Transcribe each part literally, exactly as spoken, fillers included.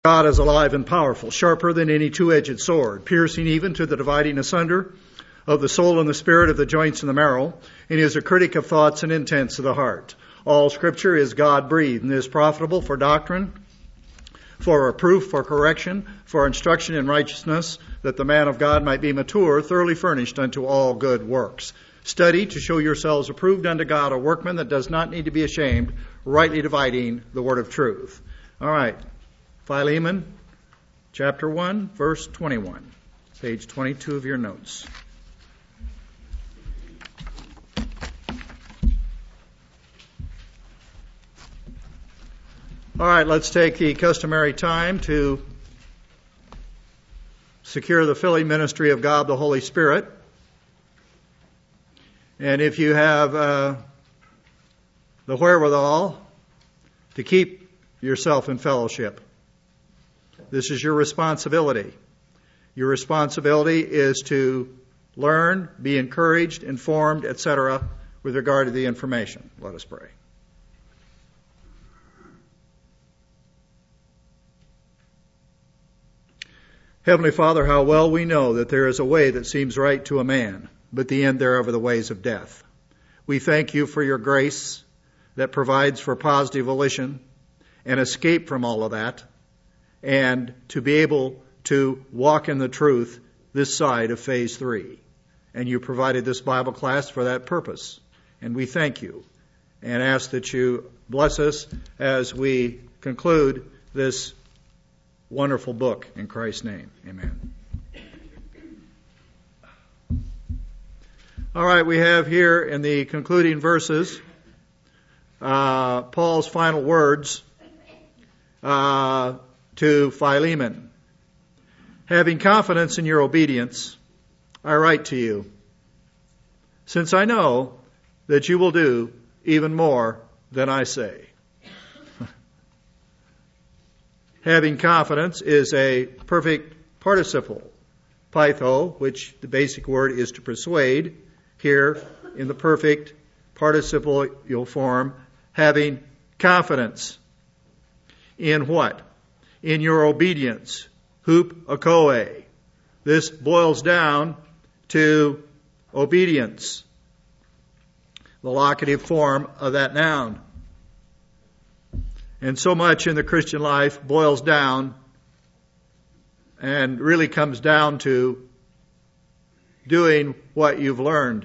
God is alive and powerful, sharper than any two-edged sword, piercing even to the dividing asunder of the soul and the spirit, of the joints and the marrow, and is a critic of thoughts and intents of the heart. All Scripture is God-breathed and is profitable for doctrine, for reproof, for correction, for instruction in righteousness, that the man of God might be mature, thoroughly furnished unto all good works. Study to show yourselves approved unto God, a workman that does not need to be ashamed, rightly dividing the word of truth. All right. Philemon, chapter one, verse twenty-one, page twenty-two of your notes. All right, let's take the customary time to secure the filling ministry of God the Holy Spirit. And if you have uh, the wherewithal to keep yourself in fellowship, this is your responsibility. Your responsibility is to learn, be encouraged, informed, et cetera, with regard to the information. Let us pray. Heavenly Father, how well we know that there is a way that seems right to a man, but the end thereof are the ways of death. We thank you for your grace that provides for positive volition and escape from all of that, and to be able to walk in the truth this side of phase three. And you provided this Bible class for that purpose. And we thank you and ask that you bless us as we conclude this wonderful book. In Christ's name, amen. All right, we have here in the concluding verses uh, Paul's final words uh, to Philemon. Having confidence in your obedience, I write to you, since I know that you will do even more than I say. Having confidence is a perfect participle, pytho, which the basic word is to persuade. Here, in the perfect participial form, having confidence in what? In your obedience. Hup akoe. This boils down to obedience, the locative form of that noun. And so much in the Christian life boils down and really comes down to doing what you've learned.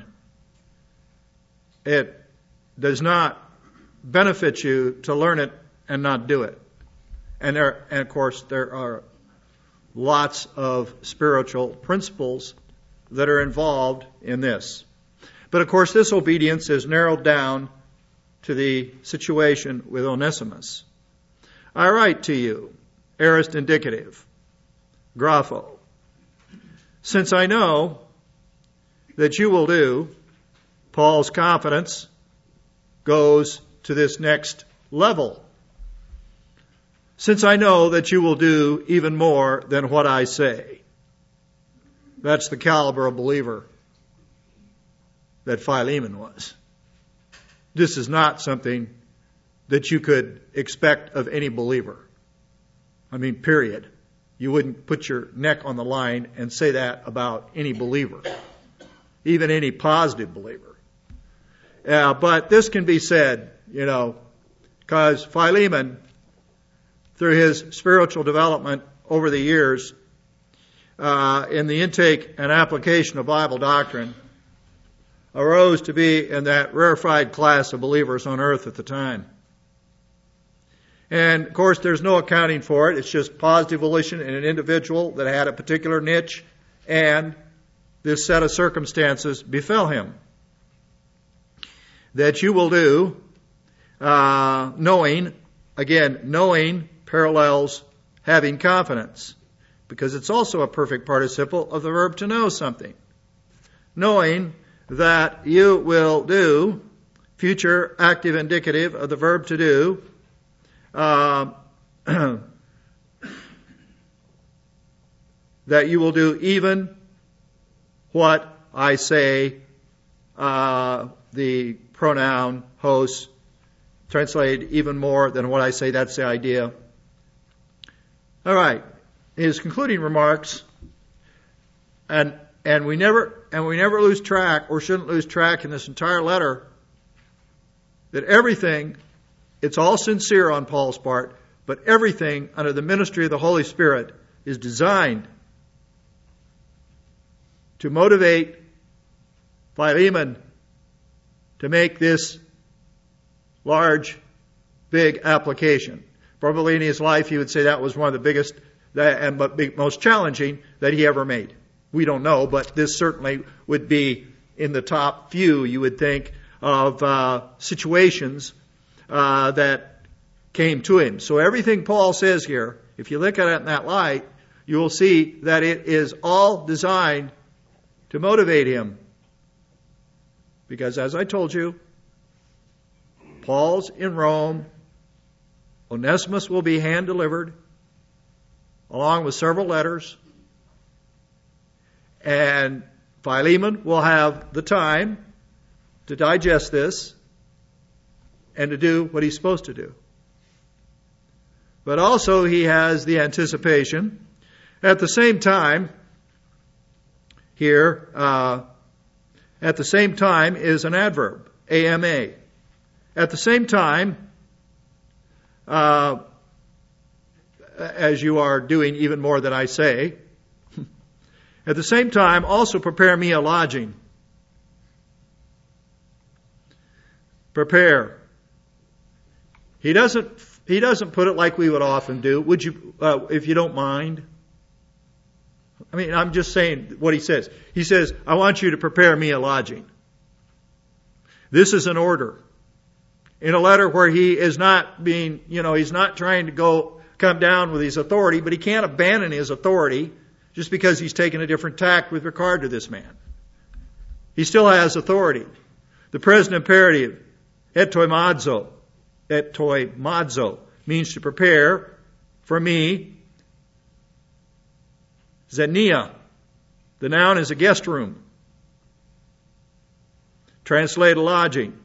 It does not benefit you to learn it and not do it. And there, and of course, there are lots of spiritual principles that are involved in this. But of course, this obedience is narrowed down to the situation with Onesimus. I write to you, aorist indicative, grapho, since I know that you will do. Paul's confidence goes to this next level. Since I know that you will do even more than what I say. That's the caliber of believer that Philemon was. This is not something that you could expect of any believer. I mean, period. You wouldn't put your neck on the line and say that about any believer, even any positive believer. Uh, but this can be said, you know, because Philemon, through his spiritual development over the years, uh, in the intake and application of Bible doctrine, arose to be in that rarefied class of believers on earth at the time. And, of course, there's no accounting for it. It's just positive volition in an individual that had a particular niche, and this set of circumstances befell him. That you will do, uh, knowing, again, knowing parallels having confidence, because it's also a perfect participle of the verb to know something. Knowing that you will do, future active indicative of the verb to do, uh, that you will do even what I say, uh, the pronoun hos, translated even more than what I say, that's the idea. All right. His concluding remarks, and and we never and we never lose track, or shouldn't lose track in this entire letter, that everything, it's all sincere on Paul's part, but everything under the ministry of the Holy Spirit is designed to motivate Philemon to make this large, big application. Probably in his life he would say that was one of the biggest and most challenging that he ever made. We don't know, but this certainly would be in the top few, you would think, of uh, situations uh, that came to him. So everything Paul says here, if you look at it in that light, you will see that it is all designed to motivate him. Because as I told you, Paul's in Rome, Onesimus will be hand-delivered, along with several letters, and Philemon will have the time to digest this and to do what he's supposed to do. But also he has the anticipation. At the same time, here, uh, at the same time is an adverb, A M A. At the same time, uh, as you are doing even more than I say, at the same time also prepare me a lodging. Prepare. He doesn't, he doesn't put it like we would often do. Would you, uh, if you don't mind? I mean, I'm just saying what he says. He says, I want you to prepare me a lodging. This is an order. In a letter where he is not being, you know, he's not trying to go, come down with his authority, but he can't abandon his authority just because he's taken a different tack with regard to this man. He still has authority. The present imperative, etoimazo, etoimazo, means to prepare for me. Xenia, the noun is a guest room. Translate a lodging.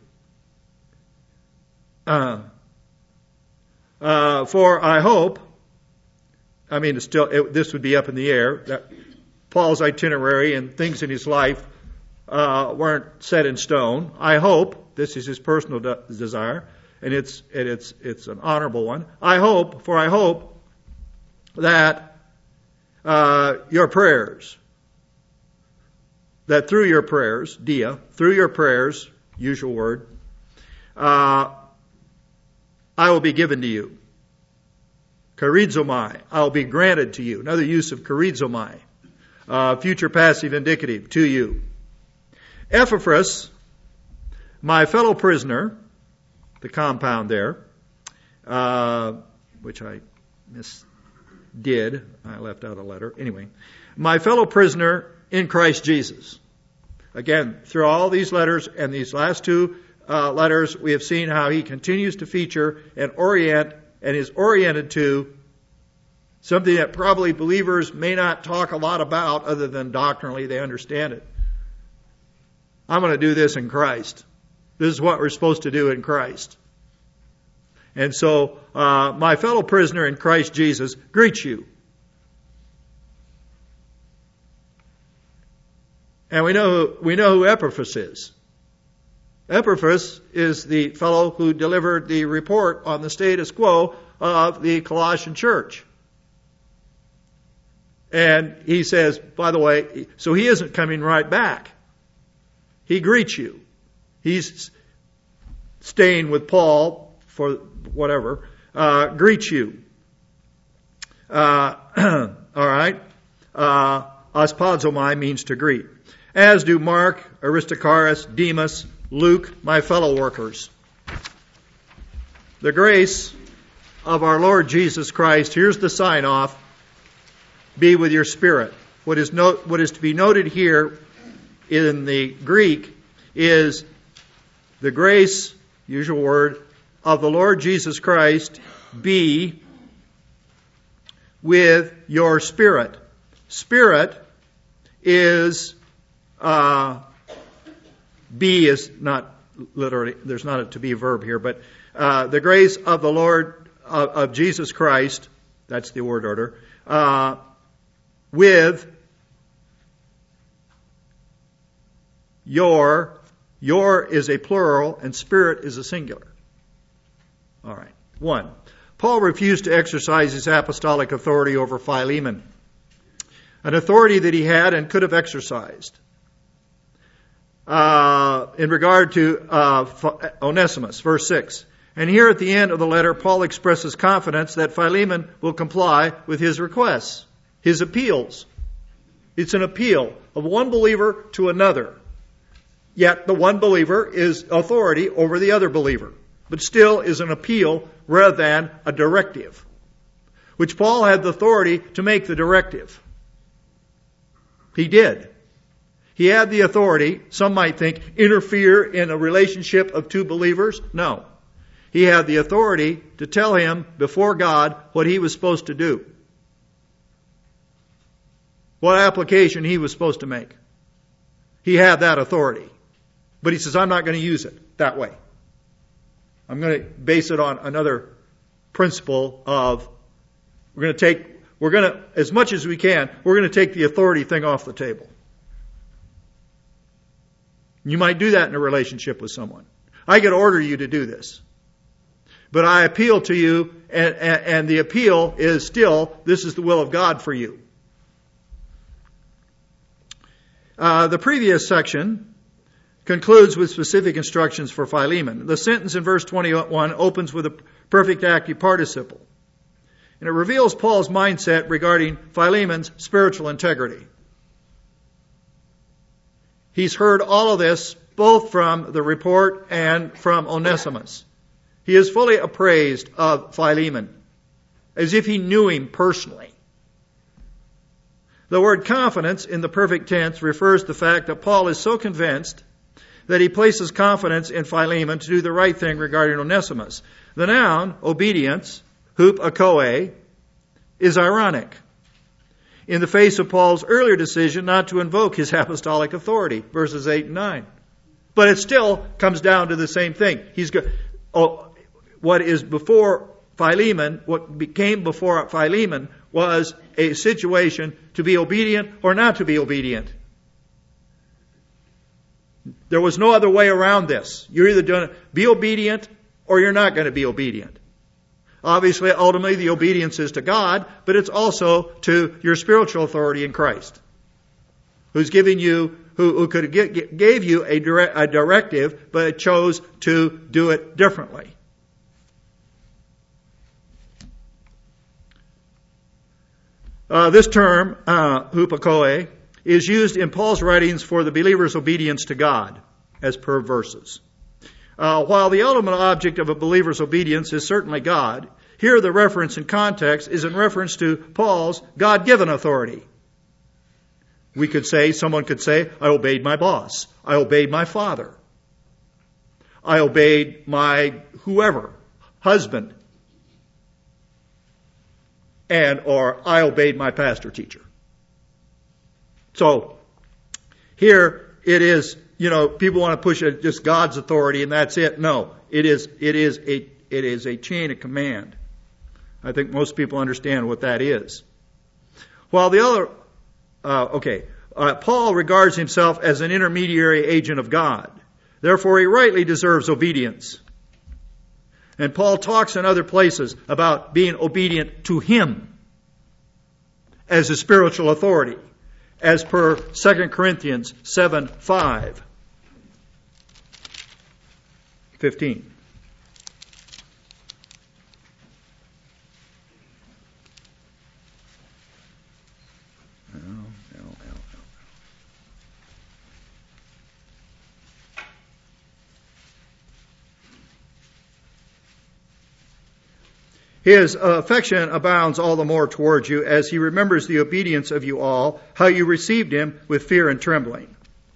Uh, uh, for I hope, I mean, it's still it, this would be up in the air. That Paul's itinerary and things in his life uh, weren't set in stone. I hope, this is his personal de- desire, and it's and it's it's an honorable one. I hope, for I hope that uh, your prayers, that through your prayers, dia, through your prayers, usual word, uh, I will be given to you. Charizomai, I will be granted to you. Another use of charizomai, uh, future passive indicative, to you. Epaphras, my fellow prisoner, the compound there, uh, which I misdid. I left out a letter. Anyway, my fellow prisoner in Christ Jesus. Again, through all these letters and these last two uh, letters, we have seen how he continues to feature and orient and is oriented to something that probably believers may not talk a lot about other than doctrinally they understand it. I'm going to do this in Christ. This is what we're supposed to do in Christ. And so, uh, my fellow prisoner in Christ Jesus greets you. And we know, we know who Epaphras is. Epaphras is the fellow who delivered the report on the status quo of the Colossian church. And he says, by the way, so he isn't coming right back. He greets you. He's staying with Paul for whatever. Uh, greets you. Uh, all right. Uh, aspazomai means to greet. As do Mark, Aristarchus, Demas, Luke, my fellow workers. The grace of our Lord Jesus Christ, here's the sign off, be with your spirit. What is, note, what is to be noted here in the Greek is the grace, usual word, of the Lord Jesus Christ be with your spirit. Spirit is, uh, be is not literally, there's not a to be verb here, but uh, the grace of the Lord, of, of Jesus Christ, that's the word order, uh, with your, your is a plural and spirit is a singular. All right. One, Paul refused to exercise his apostolic authority over Philemon, an authority that he had and could have exercised. Uh, in regard to uh, Onesimus, verse six. And here at the end of the letter, Paul expresses confidence that Philemon will comply with his requests, his appeals. It's an appeal of one believer to another. Yet the one believer is authority over the other believer, but still is an appeal rather than a directive, which Paul had the authority to make the directive. He did. He had the authority, some might think, interfere in a relationship of two believers. No. He had the authority to tell him before God what he was supposed to do. What application he was supposed to make. He had that authority. But he says, I'm not going to use it that way. I'm going to base it on another principle of, we're going to take, we're going to, as much as we can, we're going to take the authority thing off the table. You might do that in a relationship with someone. I could order you to do this. But I appeal to you, and, and, and the appeal is still, this is the will of God for you. Uh, the previous section concludes with specific instructions for Philemon. The sentence in verse twenty-one opens with a perfect active participle. And it reveals Paul's mindset regarding Philemon's spiritual integrity. He's heard all of this both from the report and from Onesimus. He is fully appraised of Philemon, as if he knew him personally. The word confidence in the perfect tense refers to the fact that Paul is so convinced that he places confidence in Philemon to do the right thing regarding Onesimus. The noun, obedience, hup akoe, is ironic in the face of Paul's earlier decision not to invoke his apostolic authority, verses eight and nine. But it still comes down to the same thing. He's go- oh, what is before Philemon, what became before Philemon was a situation to be obedient or not to be obedient. There was no other way around this. You're either going to be obedient or you're not going to be obedient. Obviously, ultimately, the obedience is to God, but it's also to your spiritual authority in Christ, who's giving you, who, who could get, gave you a, direct, a directive, but chose to do it differently. Uh, this term, uh, hupakoe, is used in Paul's writings for the believer's obedience to God, as per verses. Uh, while the ultimate object of a believer's obedience is certainly God, here the reference in context is in reference to Paul's God-given authority. We could say, someone could say, I obeyed my boss. I obeyed my father. I obeyed my whoever, husband. And, or I obeyed my pastor teacher. So, here it is, you know, people want to push it just God's authority and that's it. No, it is, it is a, it is a chain of command. I think most people understand what that is. While the other, uh, okay, uh, Paul regards himself as an intermediary agent of God. Therefore, he rightly deserves obedience. And Paul talks in other places about being obedient to him as a spiritual authority, as per Second Corinthians seven five. fifteen. His affection abounds all the more towards you as he remembers the obedience of you all, how you received him with fear and trembling.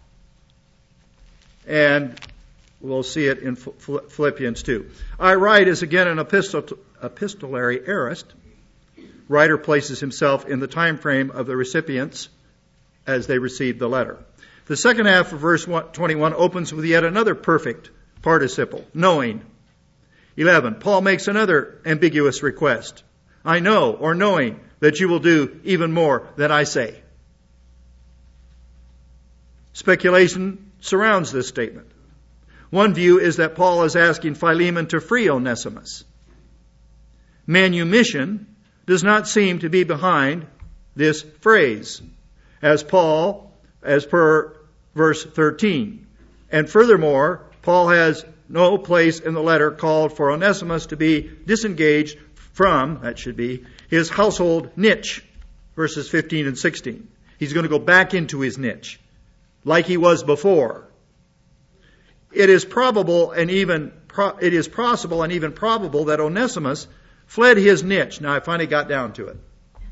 And we'll see it in Philippians two. I write is again an epistolary aorist. Writer places himself in the time frame of the recipients as they received the letter. The second half of verse twenty-one opens with yet another perfect participle, knowing. eleven. Paul makes another ambiguous request. I know, or knowing, that you will do even more than I say. Speculation surrounds this statement. One view is that Paul is asking Philemon to free Onesimus. Manumission does not seem to be behind this phrase, as Paul, as per verse thirteen. And furthermore, Paul has no place in the letter called for Onesimus to be disengaged from, that should be, his household niche, verses fifteen and sixteen. He's going to go back into his niche, like he was before. It is probable and even pro- it is possible and even probable that Onesimus fled his niche. Now I finally got down to it.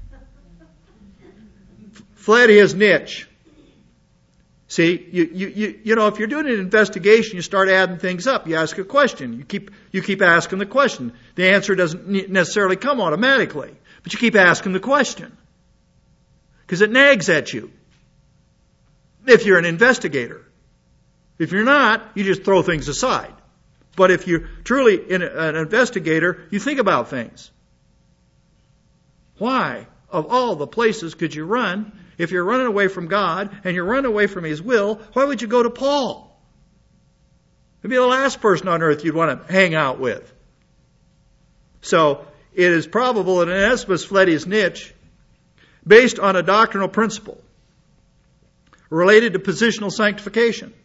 Fled his niche. See, you, you, you, you know, if you're doing an investigation, you start adding things up. You ask a question. You keep, you keep asking the question. The answer doesn't necessarily come automatically, but you keep asking the question. Because it nags at you. If you're an investigator. If you're not, you just throw things aside. But if you're truly an investigator, you think about things. Why, of all the places could you run, if you're running away from God and you're running away from His will, why would you go to Paul? He'd be the last person on earth you'd want to hang out with. So, it is probable that Onesimus fled his niche based on a doctrinal principle related to positional sanctification.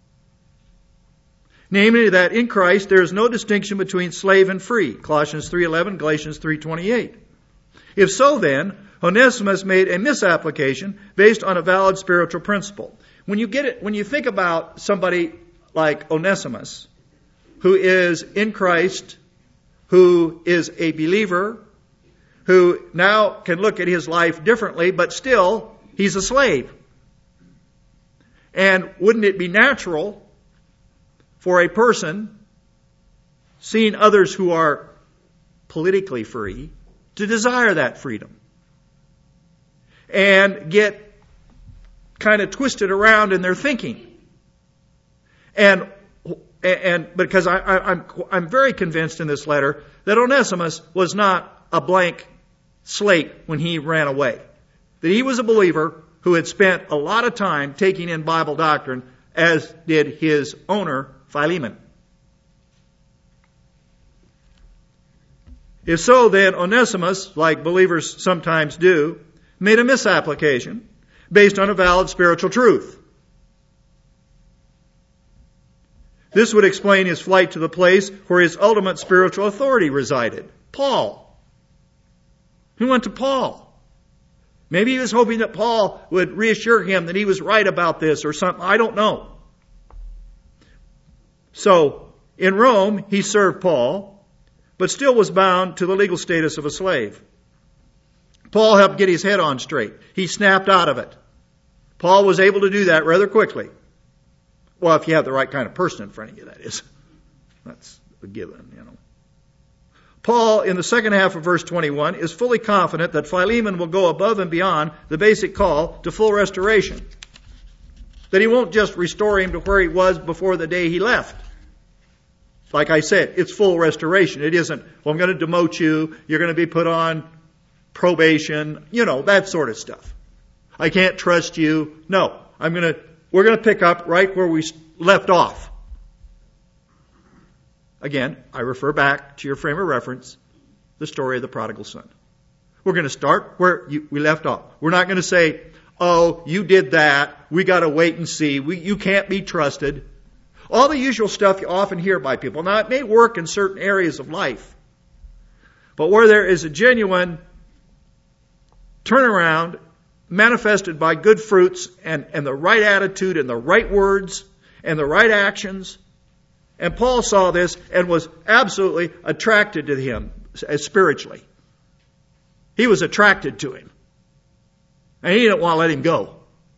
Namely, that in Christ there is no distinction between slave and free. Colossians three eleven, Galatians three twenty-eight. If so, then, Onesimus made a misapplication based on a valid spiritual principle. When you get it, when you think about somebody like Onesimus, who is in Christ, who is a believer, who now can look at his life differently, but still, he's a slave. And wouldn't it be natural for a person seeing others who are politically free to desire that freedom and get kind of twisted around in their thinking? And and because I, I, I'm I'm very convinced in this letter that Onesimus was not a blank slate when he ran away. That he was a believer who had spent a lot of time taking in Bible doctrine, as did his owner, Philemon. If so, then Onesimus, like believers sometimes do, made a misapplication based on a valid spiritual truth. This would explain his flight to the place where his ultimate spiritual authority resided, Paul. He went to Paul. Maybe he was hoping that Paul would reassure him that he was right about this or something. I don't know. So, in Rome, he served Paul, but still was bound to the legal status of a slave. Paul helped get his head on straight. He snapped out of it. Paul was able to do that rather quickly. Well, if you have the right kind of person in front of you, that is. That's a given, you know. Paul, in the second half of verse twenty-one, is fully confident that Philemon will go above and beyond the basic call to full restoration. That he won't just restore him to where he was before the day he left. Like I said, it's full restoration. It isn't, well, I'm going to demote you, you're going to be put on probation, you know, that sort of stuff. I can't trust you. No, I'm going to, we're going to pick up right where we left off. Again, I refer back to your frame of reference, the story of the prodigal son. We're going to start where you, we left off. We're not going to say, oh, you did that, we got to wait and see, we, you can't be trusted. All the usual stuff you often hear by people. Now, it may work in certain areas of life, but where there is a genuine turnaround manifested by good fruits and, and the right attitude and the right words and the right actions. And Paul saw this and was absolutely attracted to him spiritually. He was attracted to him. And he didn't want to let him go.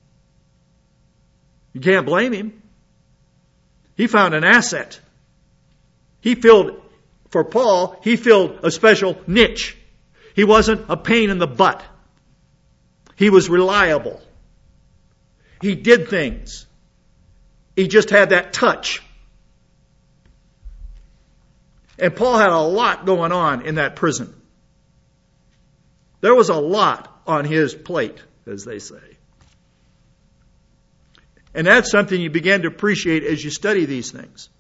You can't blame him. He found an asset. He filled, for Paul, he filled a special niche. He wasn't a pain in the butt. He was reliable. He did things. He just had that touch. And Paul had a lot going on in that prison. There was a lot on his plate, as they say. And that's something you begin to appreciate as you study these things.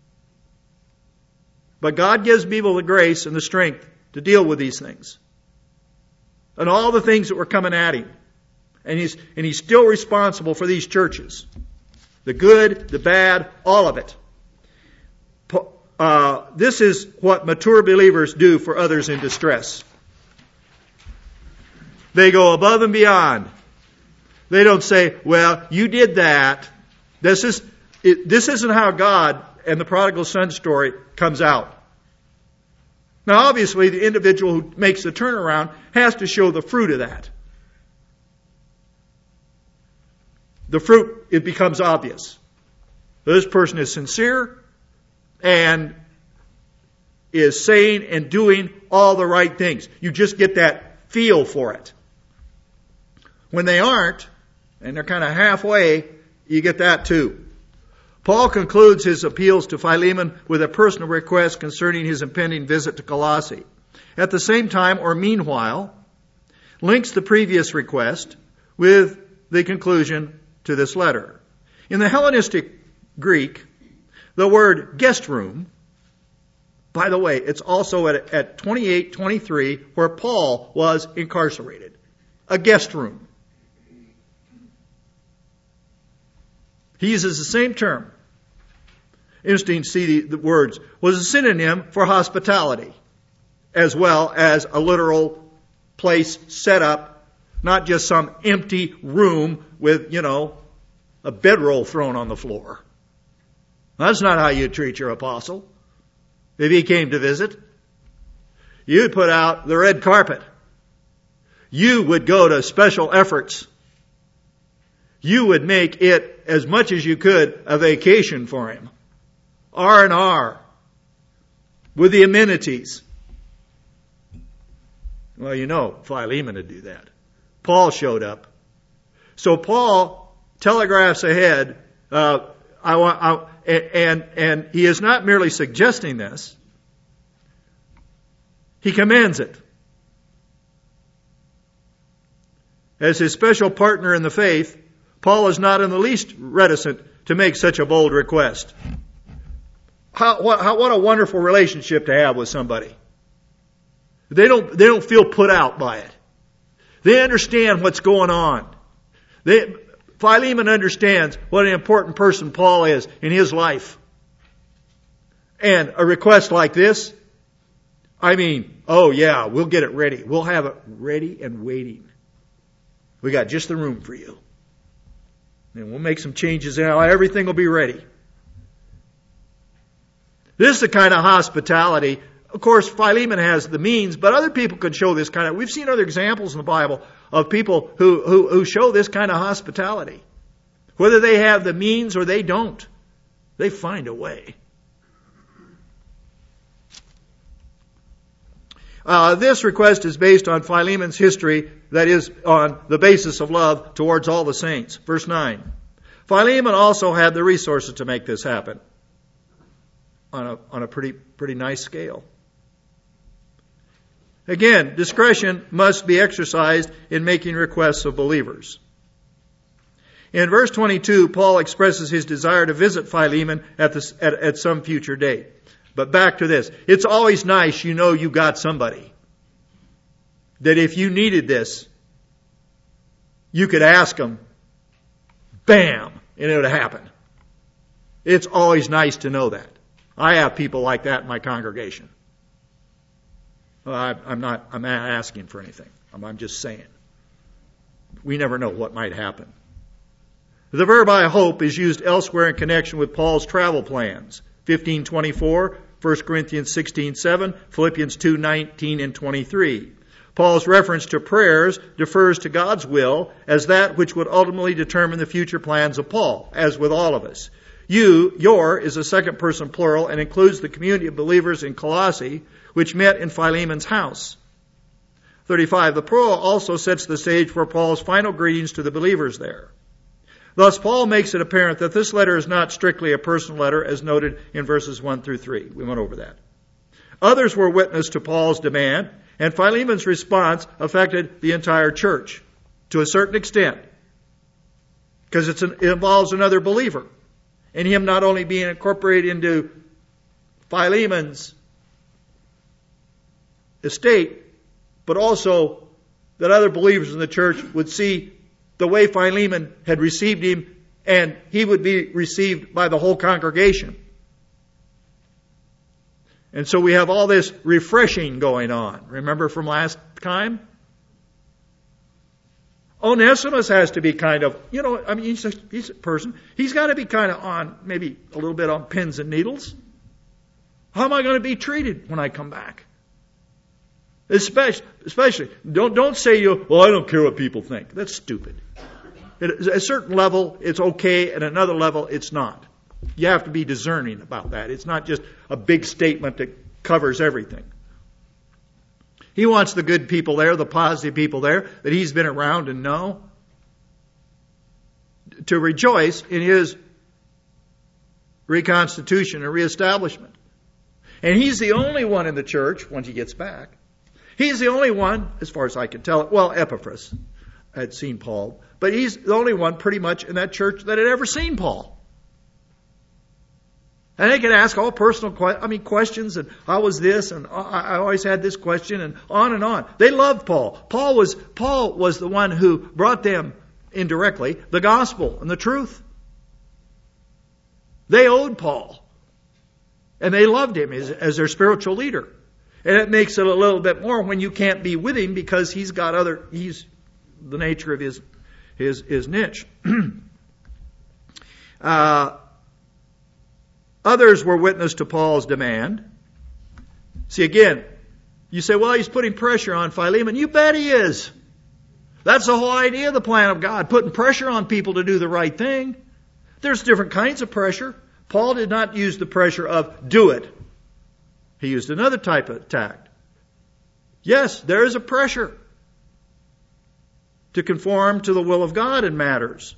But God gives people the grace and the strength to deal with these things. And all the things that were coming at him. And he's, and he's still responsible for these churches. The good, the bad, all of it. Uh, this is what mature believers do for others in distress. They go above and beyond. They don't say, well, you did that. This is, it, this isn't how God and the prodigal son story comes out. Now, obviously, the individual who makes the turnaround has to show the fruit of that. The fruit, it becomes obvious. This person is sincere and is saying and doing all the right things. You just get that feel for it. When they aren't, and they're kind of halfway, you get that too. Paul concludes his appeals to Philemon with a personal request concerning his impending visit to Colossae. At the same time, or meanwhile, links the previous request with the conclusion to this letter. In the Hellenistic Greek, the word guest room, by the way, it's also at, at twenty-eight twenty-three where Paul was incarcerated. A guest room. He uses the same term. Interesting to see the, the words. Was a synonym for hospitality, as well as a literal place set up, not just some empty room with, you know, a bedroll thrown on the floor. That's not how you treat your apostle. If he came to visit, you'd put out the red carpet. You would go to special efforts. You would make it, as much as you could, a vacation for him. R and R. With the amenities. Well, you know, Philemon would do that. Paul showed up. So Paul telegraphs ahead, uh, I want, I, and, and he is not merely suggesting this. He commands it. As his special partner in the faith, Paul is not in the least reticent to make such a bold request. How, what, how, what a wonderful relationship to have with somebody. They don't, they don't feel put out by it. They understand what's going on. They, Philemon understands what an important person Paul is in his life. And a request like this, I mean, oh yeah, we'll get it ready. We'll have it ready and waiting. We got just the room for you. And we'll make some changes and everything will be ready. This is the kind of hospitality. Of course, Philemon has the means, but other people could show this kind of... We've seen other examples in the Bible of people who, who, who show this kind of hospitality. Whether they have the means or they don't, they find a way. Uh, this request is based on Philemon's history, that is, on the basis of love towards all the saints. Verse nine. Philemon also had the resources to make this happen on a, on a pretty, pretty nice scale. Again, discretion must be exercised in making requests of believers. In verse twenty-two, Paul expresses his desire to visit Philemon at, this, at, at some future date. But back to this. It's always nice, you know, you got somebody that if you needed this, you could ask them, bam, and it would happen. It's always nice to know that. I have people like that in my congregation. Well, I, I'm not, I'm not asking for anything. I'm, I'm just saying. We never know what might happen. The verb I hope is used elsewhere in connection with Paul's travel plans. fifteen twenty-four, First Corinthians sixteen seven, Philippians two nineteen and twenty-three. Paul's reference to prayers defers to God's will as that which would ultimately determine the future plans of Paul, as with all of us. You, your, is a second person plural and includes the community of believers in Colossae, which met in Philemon's house. thirty-five. The plural also sets the stage for Paul's final greetings to the believers there. Thus, Paul makes it apparent that this letter is not strictly a personal letter, as noted in verses one through three. We went over that. Others were witness to Paul's demand, and Philemon's response affected the entire church to a certain extent, because it's an, it involves another believer, and him not only being incorporated into Philemon's estate, but also that other believers in the church would see the way Philemon had received him, and he would be received by the whole congregation. And so we have all this refreshing going on. Remember from last time? Onesimus has to be kind of, you know, I mean, he's a, he's a person. He's got to be kind of on, maybe a little bit on pins and needles. How am I going to be treated when I come back? Especially, especially don't, don't say you, well, I don't care what people think. That's stupid. At a certain level, it's okay. At another level, it's not. You have to be discerning about that. It's not just a big statement that covers everything. He wants the good people there, the positive people there that he's been around and know, to rejoice in his reconstitution and reestablishment. And he's the only one in the church, once he gets back, he's the only one, as far as I can tell, well, Epaphras had seen Paul, but he's the only one pretty much in that church that had ever seen Paul. And they can ask all personal, que- I mean, questions, and how was this, and I always had this question, and on and on. They loved Paul. Paul was Paul was the one who brought them indirectly the gospel and the truth. They owed Paul, and they loved him as, as their spiritual leader. And it makes it a little bit more when you can't be with him because he's got other. He's the nature of his his his niche. uh, Others were witness to Paul's demand. See, again, you say, well, he's putting pressure on Philemon. You bet he is. That's the whole idea of the plan of God, putting pressure on people to do the right thing. There's different kinds of pressure. Paul did not use the pressure of do it. He used another type of tact. Yes, there is a pressure to conform to the will of God in matters.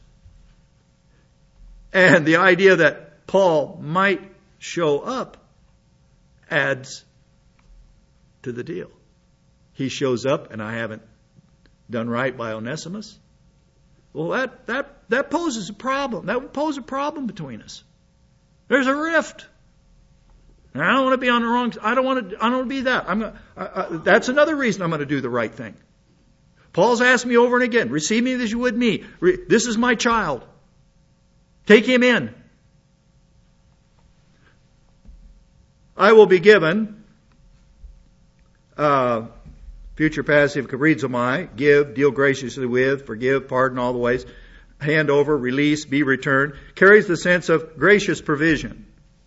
And the idea that Paul might show up adds to the deal. He shows up and I haven't done right by Onesimus. Well, that, that, that poses a problem. That would pose a problem between us. There's a rift. And I don't want to be on the wrong, I don't want to, I don't want to be that. I'm gonna, I, I, that's another reason I'm going to do the right thing. Paul's asked me over and again, receive me as you would me. This is my child. Take him in. I will be given, uh, future passive, kabrizomai, give, deal graciously with, forgive, pardon all the ways, hand over, release, be returned, carries the sense of gracious provision.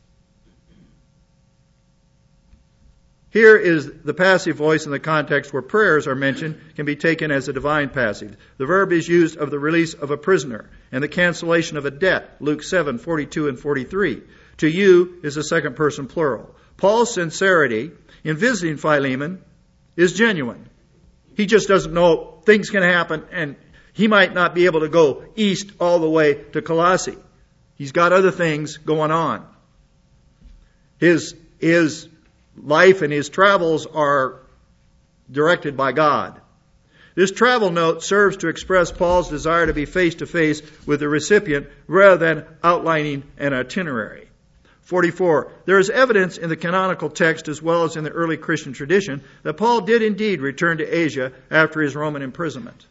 Here is the passive voice in the context where prayers are mentioned can be taken as a divine passive. The verb is used of the release of a prisoner and the cancellation of a debt, Luke seven, forty-two and forty-three. To you is a second person plural. Paul's sincerity in visiting Philemon is genuine. He just doesn't know things can happen and he might not be able to go east all the way to Colossae. He's got other things going on. His, his life and his travels are directed by God. This travel note serves to express Paul's desire to be face to face with the recipient rather than outlining an itinerary. forty-four. There is evidence in the canonical text as well as in the early Christian tradition that Paul did indeed return to Asia after his Roman imprisonment.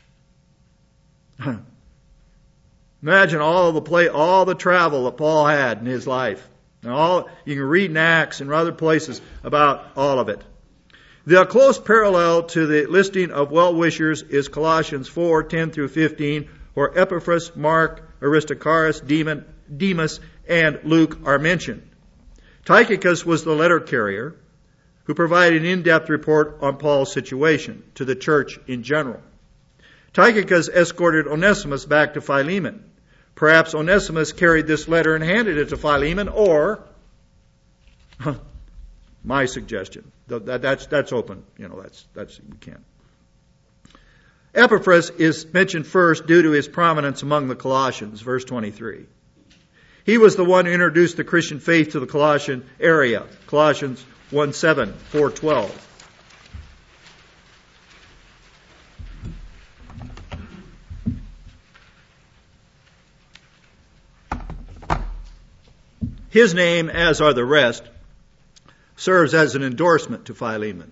Imagine all the play, all the travel that Paul had in his life. And all you can read in Acts and other places about all of it. The close parallel to the listing of well-wishers is Colossians four, ten through fifteen, where Epaphras, Mark, Aristarchus, Demas, and Luke are mentioned. Tychicus was the letter carrier who provided an in-depth report on Paul's situation to the church in general. Tychicus escorted Onesimus back to Philemon. Perhaps Onesimus carried this letter and handed it to Philemon, or my suggestion. That, that's that's open. You know, that's that's we can't. Epaphras is mentioned first due to his prominence among the Colossians, verse twenty-three. He was the one who introduced the Christian faith to the Colossian area. Colossians one seven, four twelve. His name, as are the rest, serves as an endorsement to Philemon.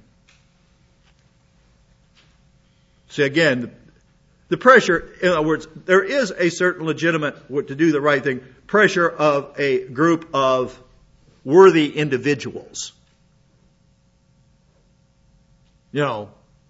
See, again, the pressure, in other words, there is a certain legitimate, to do the right thing, pressure of a group of worthy individuals. You know,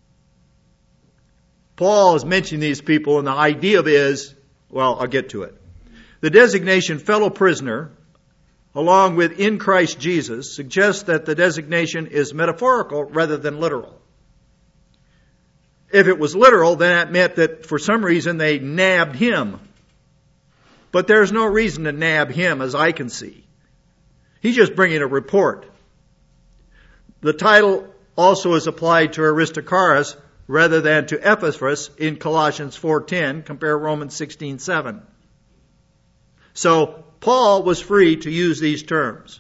Paul is mentioning these people, and the idea of is, well, I'll get to it. The designation fellow prisoner, along with in Christ Jesus, suggests that the designation is metaphorical rather than literal. If it was literal, then that meant that for some reason they nabbed him. But there's no reason to nab him as I can see. He's just bringing a report. The title also is applied to Aristarchus rather than to Epaphras in Colossians four ten, compare Romans sixteen seven. So Paul was free to use these terms.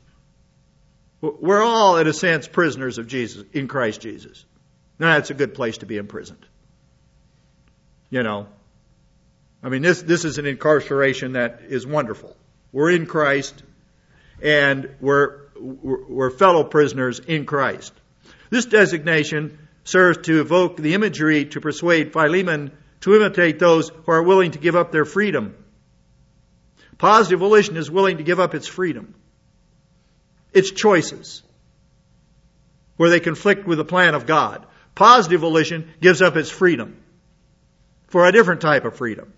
We're all, in a sense, prisoners of Jesus, in Christ Jesus. Now, that's a good place to be imprisoned. You know, I mean, this, this is an incarceration that is wonderful. We're in Christ, and we're, we're, we're fellow prisoners in Christ. This designation serves to evoke the imagery to persuade Philemon to imitate those who are willing to give up their freedom. Positive volition is willing to give up its freedom, its choices, where they conflict with the plan of God. Positive volition gives up its freedom for a different type of freedom.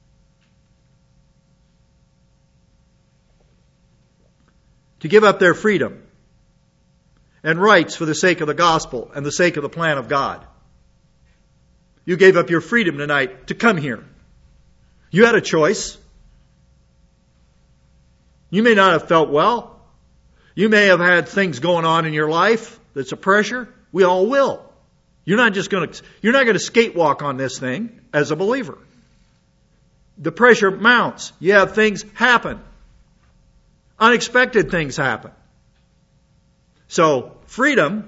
To give up their freedom and rights for the sake of the gospel and the sake of the plan of God. You gave up your freedom tonight to come here. You had a choice. You may not have felt well. You may have had things going on in your life that's a pressure. We all will. You're not just going to, you're not going to skatewalk on this thing as a believer. The pressure mounts. You have things happen. Unexpected things happen. So, freedom,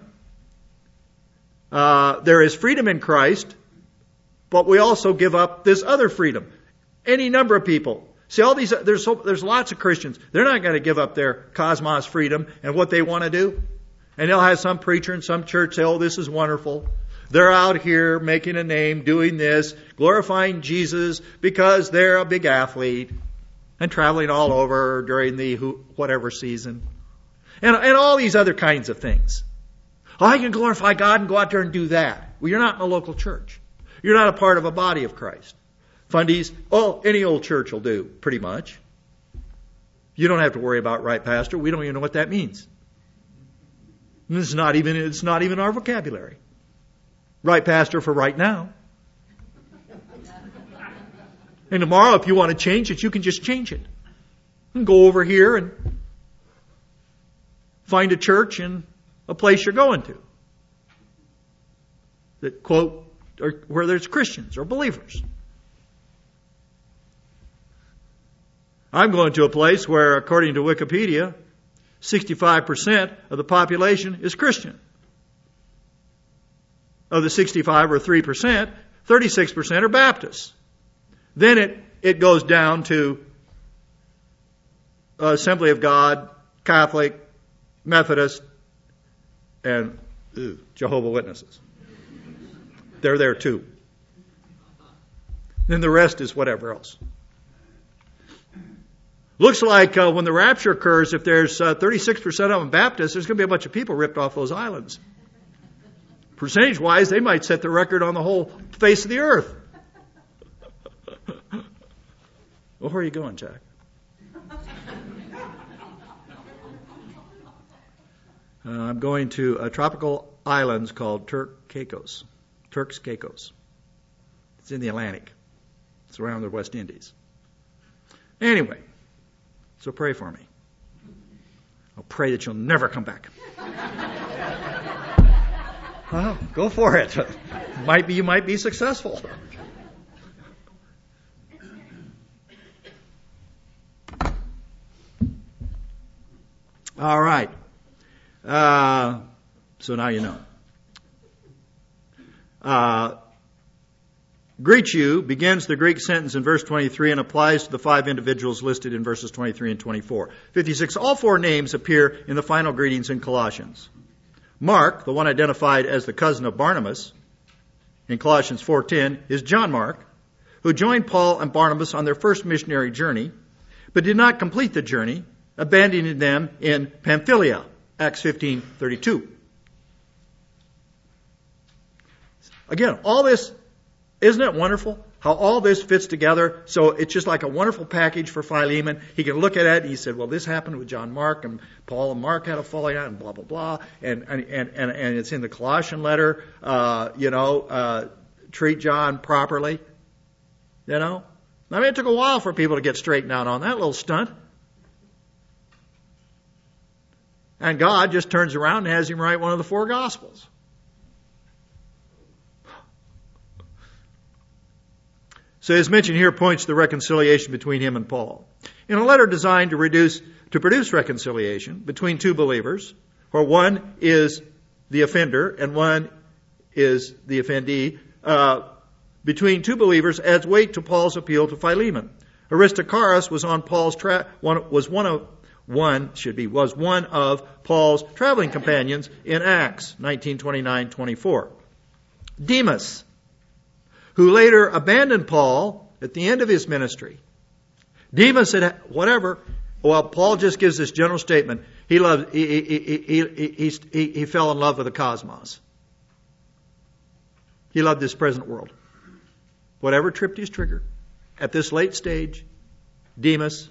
uh, there is freedom in Christ, but we also give up this other freedom. Any number of people. See, all these, there's so, there's lots of Christians. They're not going to give up their cosmos freedom and what they want to do. And they'll have some preacher in some church say, oh, this is wonderful. They're out here making a name, doing this, glorifying Jesus because they're a big athlete and traveling all over during the whatever season. And, and all these other kinds of things. Oh, I can glorify God and go out there and do that. Well, you're not in a local church. You're not a part of a body of Christ. Fundies, oh, any old church will do, pretty much. You don't have to worry about right pastor. We don't even know what that means. It's not even, it's not even our vocabulary. Right pastor for right now. And tomorrow, if you want to change it, you can just change it. And go over here and find a church in a place you're going to. That, quote, or where there's Christians or believers. I'm going to a place where, according to Wikipedia, sixty-five percent of the population is Christian. Of the sixty-five or three percent, thirty-six percent are Baptists. Then it, it goes down to Assembly of God, Catholic, Methodist, and ew, Jehovah's Witnesses. They're there too. Then the rest is whatever else. Looks like uh, when the rapture occurs, if there's uh, thirty-six percent of them Baptists, there's going to be a bunch of people ripped off those islands. Percentage-wise, they might set the record on the whole face of the earth. Well, where are you going, Jack? Uh, I'm going to a tropical islands called Turk Caicos. Turks Caicos. It's in the Atlantic. It's around the West Indies. Anyway, so pray for me. I'll pray that you'll never come back. Well, go for it. Might be you might be successful. All right. Uh, so now you know. Uh, greet you begins the Greek sentence in verse twenty-three and applies to the five individuals listed in verses twenty-three and twenty-four. fifty-six, all four names appear in the final greetings in Colossians. Mark, the one identified as the cousin of Barnabas in Colossians four ten, is John Mark, who joined Paul and Barnabas on their first missionary journey, but did not complete the journey, abandoning them in Pamphylia, Acts fifteen thirty-two. Again, all this, isn't it wonderful how all this fits together? So it's just like a wonderful package for Philemon. He can look at it and he said, well, this happened with John Mark, and Paul and Mark had a falling out, and blah, blah, blah. And and, and, and it's in the Colossian letter, uh, you know, uh, treat John properly. You know? I mean, it took a while for people to get straightened out on that little stunt. And God just turns around and has him write one of the four Gospels. So his mention here points to the reconciliation between him and Paul. In a letter designed to reduce to produce reconciliation between two believers, where one is the offender and one is the offendee, uh, between two believers adds weight to Paul's appeal to Philemon. Aristarchus was on Paul's tra- one was one of one should be was one of Paul's traveling companions in Acts nineteen twenty-nine twenty-four. Demas, who later abandoned Paul at the end of his ministry. Demas said, whatever. Well, Paul just gives this general statement. He loved. He he he he, he, he, he fell in love with the cosmos. He loved this present world. Whatever tripped his trigger, at this late stage, Demas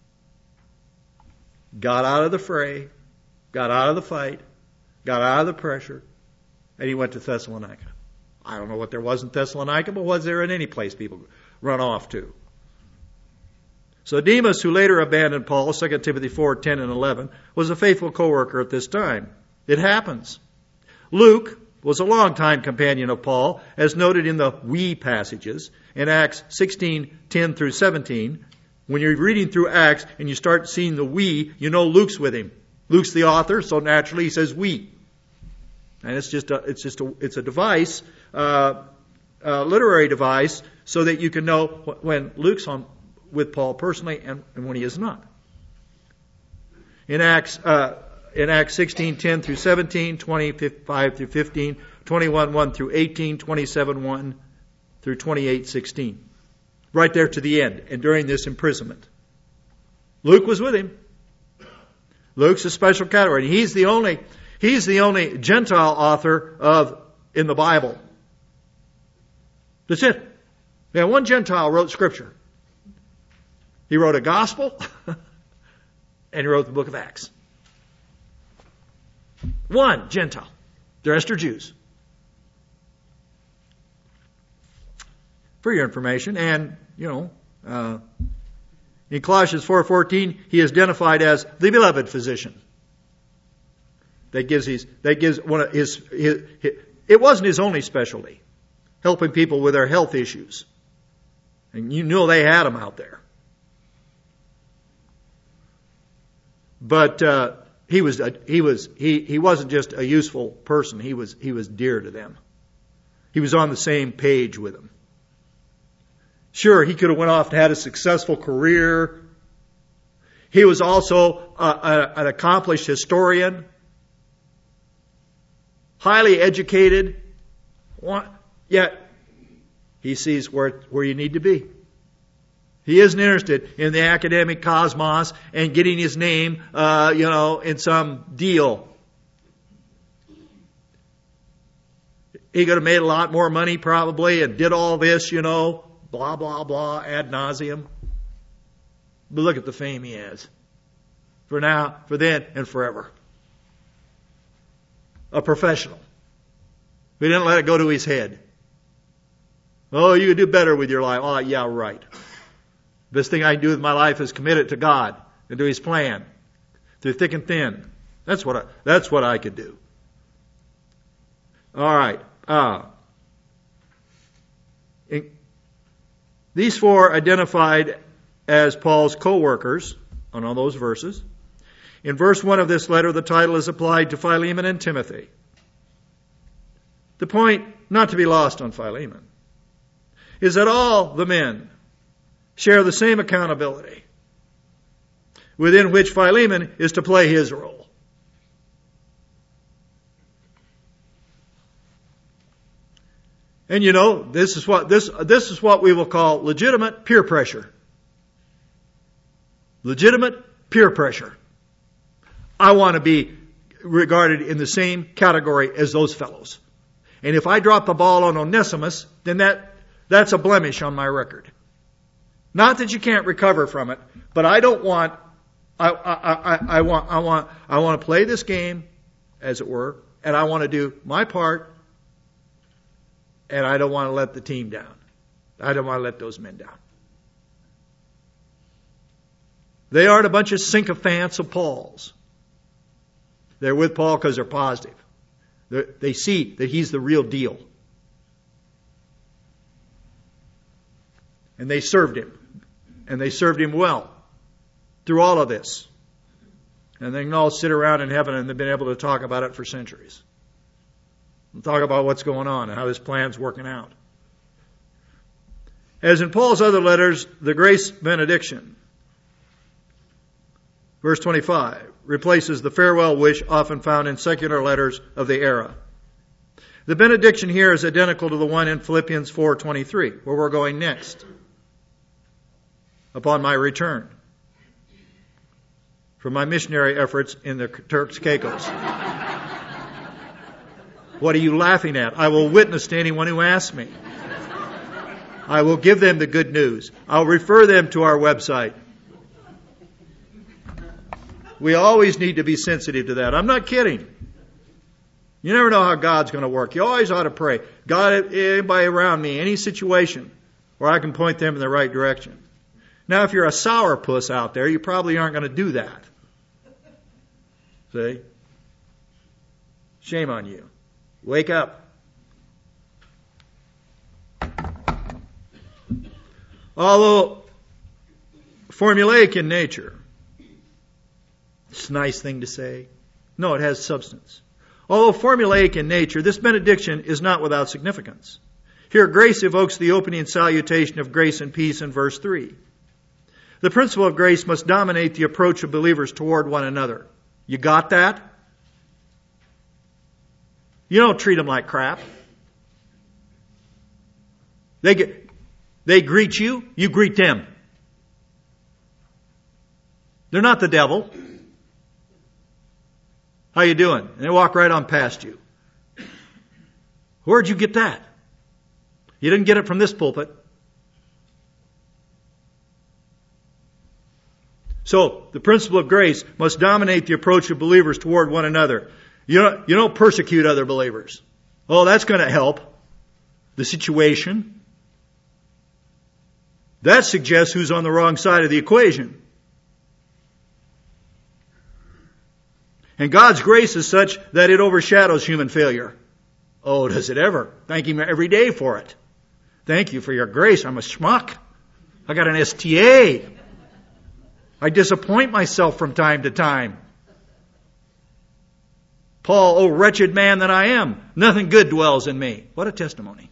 got out of the fray, got out of the fight, got out of the pressure, and he went to Thessalonica. I don't know what there was in Thessalonica, but was there in any place people run off to? So Demas, who later abandoned Paul, Second Timothy four ten and eleven, was a faithful co-worker at this time. It happens. Luke was a longtime companion of Paul, as noted in the we passages in Acts sixteen ten through seventeen. When you're reading through Acts and you start seeing the we, you know Luke's with him. Luke's the author, so naturally he says we. And it's just a, it's just a, it's a device, uh, a literary device, so that you can know when Luke's on with Paul personally and, and when he is not. In Acts, uh, in Acts sixteen ten through seventeen, twenty-five through fifteen, twenty-one one through eighteen, twenty-seven one through twenty-eight sixteen. Right there to the end, and during this imprisonment. Luke was with him. Luke's a special category. He's the only, he's the only Gentile author of in the Bible. That's it. Yeah, one Gentile wrote Scripture. He wrote a gospel, and he wrote the book of Acts. One Gentile. The rest are Jews. For your information, and, you know, uh, in Colossians four fourteen, he is identified as the beloved physician. That gives his, that gives one of his, his, his, it wasn't his only specialty, helping people with their health issues. And you know they had them out there. But, uh, he was, a, he was, he, he wasn't just a useful person. He was, he was dear to them. He was on the same page with them. Sure, he could have went off and had a successful career. He was also a, a, an accomplished historian, highly educated. Yet he sees where where you need to be. He isn't interested in the academic cosmos and getting his name, uh, you know, in some deal. He could have made a lot more money probably and did all this, you know. Blah, blah, blah, ad nauseum. But look at the fame he has. For now, for then, and forever. A professional. He didn't let it go to his head. Oh, you could do better with your life. Oh, yeah, right. Best thing I can do with my life is commit it to God and to His plan. Through thick and thin. That's what I, that's what I could do. All right. Uh, in, These four identified as Paul's co-workers on all those verses. In verse one of this letter, the title is applied to Philemon and Timothy. The point, not to be lost on Philemon, is that all the men share the same accountability, within which Philemon is to play his role. And you know, this is what this this is what we will call legitimate peer pressure. Legitimate peer pressure. I want to be regarded in the same category as those fellows. And if I drop the ball on Onesimus, then that that's a blemish on my record. Not that you can't recover from it, but I don't want I I, I, I want I want I want to play this game, as it were, and I want to do my part, and I don't want to let the team down. I don't want to let those men down. They aren't a bunch of sycophants of Paul's. They're with Paul because they're positive. They're, they see that he's the real deal. And they served him. And they served him well through all of this. And they can all sit around in heaven and they've been able to talk about it for centuries. And talk about what's going on and how this plan's working out. As in Paul's other letters, the grace benediction, verse twenty-five, replaces the farewell wish often found in secular letters of the era. The benediction here is identical to the one in Philippians four twenty-three, where we're going next. Upon my return from my missionary efforts in the Turks Caicos. What are you laughing at? I will witness to anyone who asks me. I will give them the good news. I'll refer them to our website. We always need to be sensitive to that. I'm not kidding. You never know how God's going to work. You always ought to pray. God, anybody around me, any situation where I can point them in the right direction. Now, if you're a sourpuss out there, you probably aren't going to do that. See? Shame on you. Wake up. Although formulaic in nature, it's a nice thing to say. No, it has substance. Although formulaic in nature, this benediction is not without significance. Here, grace evokes the opening salutation of grace and peace in verse three. The principle of grace must dominate the approach of believers toward one another. You got that? You don't treat them like crap. They get, they greet you, you greet them. They're not the devil. How you doing? And they walk right on past you. Where'd you get that? You didn't get it from this pulpit. So, the principle of grace must dominate the approach of believers toward one another. You don't, you don't persecute other believers. Oh, that's going to help the situation. That suggests who's on the wrong side of the equation. And God's grace is such that it overshadows human failure. Oh, does it ever? Thank Him every day for it. Thank you for your grace. I'm a schmuck. I got an S T A. I disappoint myself from time to time. Paul, oh wretched man that I am, nothing good dwells in me. What a testimony.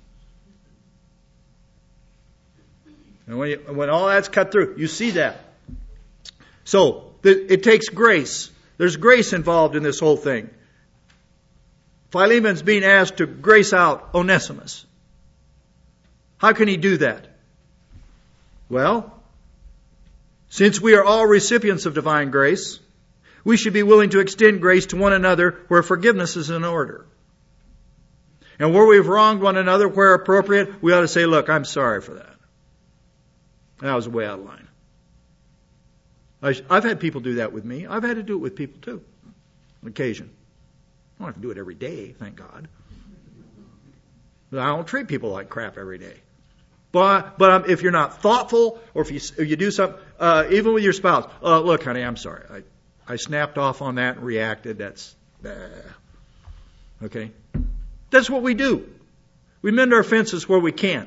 And when, you, when all that's cut through, you see that. So, it takes grace. There's grace involved in this whole thing. Philemon's being asked to grace out Onesimus. How can he do that? Well, since we are all recipients of divine grace, we should be willing to extend grace to one another where forgiveness is in order. And where we've wronged one another, where appropriate, we ought to say, look, I'm sorry for that. That was way out of line. I've had people do that with me. I've had to do it with people too, on occasion. I don't have to do it every day, thank God. But I don't treat people like crap every day. But but um, if you're not thoughtful, or if you if you do something, uh, even with your spouse, uh, look, honey, I'm sorry. I I snapped off on that and reacted. That's uh, okay. That's what we do. We mend our fences where we can.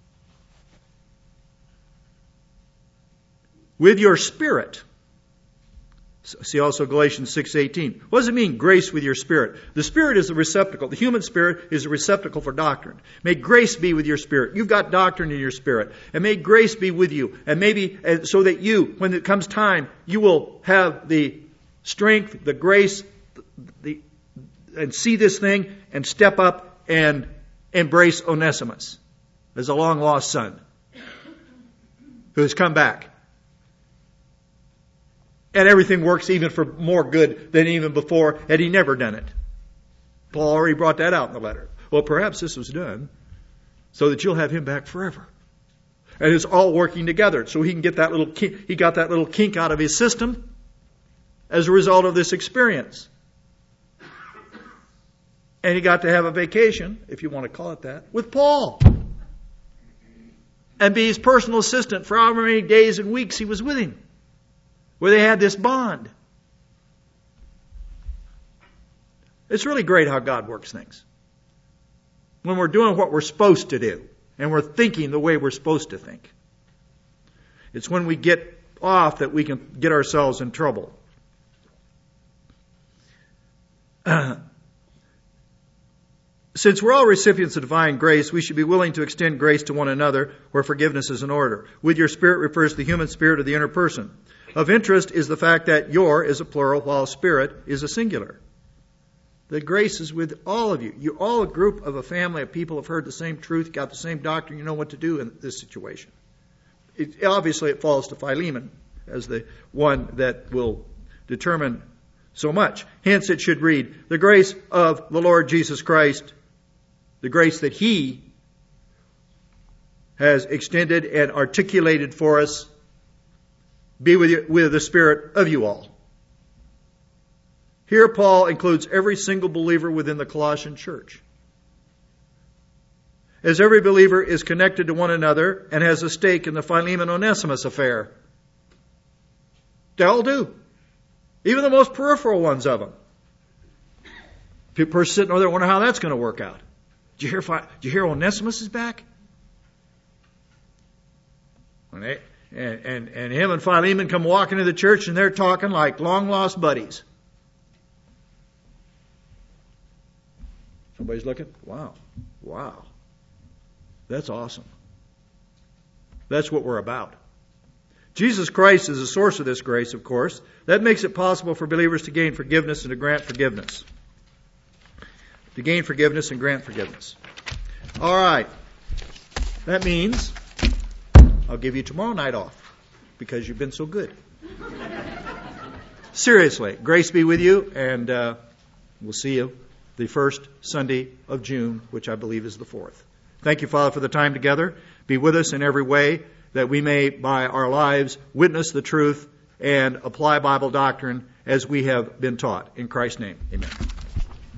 With your spirit, See also Galatians six eighteen. What does it mean, grace with your spirit? The spirit is the receptacle. The human spirit is a receptacle for doctrine. May grace be with your spirit. You've got doctrine in your spirit. And may grace be with you. And maybe uh, so that you, when it comes time, you will have the strength, the grace, the, and see this thing and step up and embrace Onesimus as a long lost son who has come back. And everything works even for more good than even before, had he never done it. Paul already brought that out in the letter. Well, perhaps this was done so that you'll have him back forever. And it's all working together. So he can get that little kink, he got that little kink out of his system as a result of this experience. And he got to have a vacation, if you want to call it that, with Paul. And be his personal assistant for however many days and weeks he was with him, where they had this bond. It's really great how God works things. When we're doing what we're supposed to do, and we're thinking the way we're supposed to think. It's when we get off that we can get ourselves in trouble. Uh, Since we're all recipients of divine grace, we should be willing to extend grace to one another where forgiveness is in order. With your spirit refers to the human spirit of the inner person. Of interest is the fact that your is a plural while spirit is a singular. The grace is with all of you. You're all a group of a family of people who have heard the same truth, got the same doctrine, you know what to do in this situation. It, obviously it falls to Philemon as the one that will determine so much. Hence it should read, the grace of the Lord Jesus Christ, the grace that He has extended and articulated for us, be with you, with the spirit of you all. Here Paul includes every single believer within the Colossian church. As every believer is connected to one another and has a stake in the Philemon Onesimus affair. They all do. Even the most peripheral ones of them. People sitting over there wondering how that's going to work out. Did you hear, did you hear Onesimus is back? When they, and, and, and him and Philemon come walking to the church and they're talking like long lost buddies. Somebody's looking? Wow. Wow. That's awesome. That's what we're about. Jesus Christ is the source of this grace, of course. That makes it possible for believers to gain forgiveness and to grant forgiveness. To gain forgiveness and grant forgiveness. All right. That means I'll give you tomorrow night off because you've been so good. Seriously, grace be with you, and uh, we'll see you the first Sunday of June, which I believe is the fourth. Thank you, Father, for the time together. Be with us in every way, that we may, by our lives, witness the truth and apply Bible doctrine as we have been taught. In Christ's name, amen.